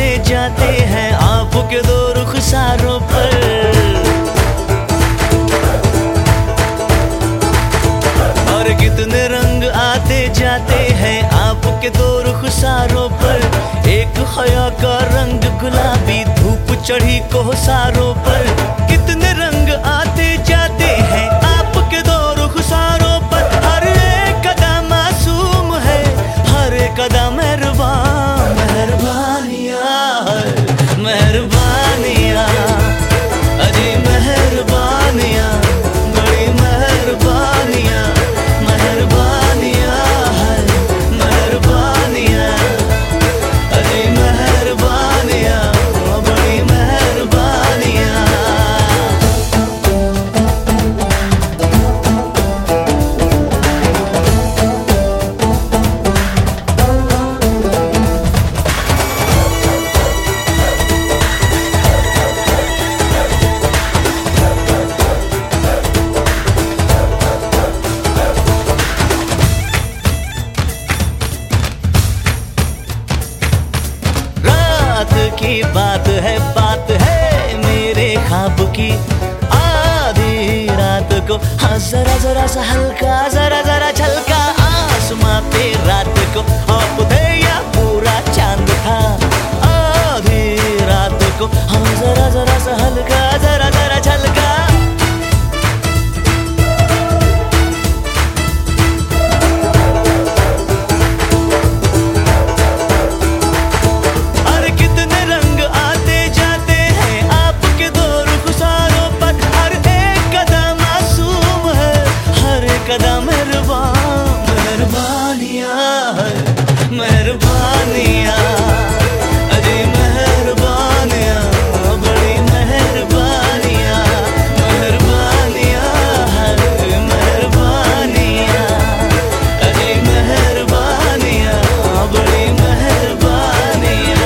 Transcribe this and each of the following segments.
आते जाते हैं आपके दो रुखसारों पर। और कितने रंग आते जाते हैं आपके दो रुखसारों पर। एक हया का रंग गुलाबी, धूप चढ़ी कोहसारों पर। कितने रंग आते जाते हैं आपके दो रुखसारों पर। हर एक कदम मासूम है, हर एक कदम मेहरबान। मेहरबानियाँ मेहरबानियाँ अजी मेहरबानियाँ, बड़ी मेहरबानियाँ। मेहरबानियाँ मेहरबानियाँ अजी मेहरबानियाँ, बड़ी मेहरबानियाँ। की बात है मेरे ख्वाब की। आधी रात को हाँ जरा जरा सा हल्का, जरा जरा झलका आसमां पे रात को। आप थे या पूरा चांद था आधी रात को। हाँ जरा जरा सा हल्का, जरा जरा झलका। मेहरबानियाँ अजी मेहरबानियाँ, बड़ी मेहरबानियाँ। मेहरबानियाँ मेहरबानियाँ अजी मेहरबानियाँ, बड़ी मेहरबानियाँ।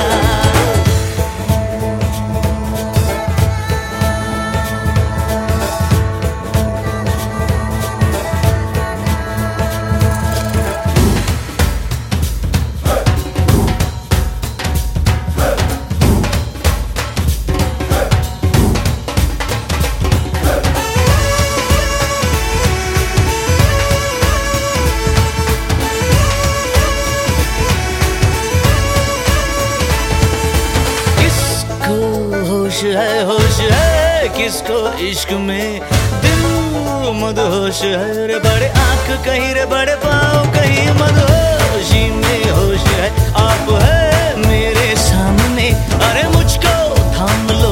होश है किसको इश्क में, दिल मदहोश है रे। बड़े आंख कहीं रे, बड़े पाँव कहीं, मदहोशी में होश है। आप है मेरे सामने, अरे मुझको थाम लो।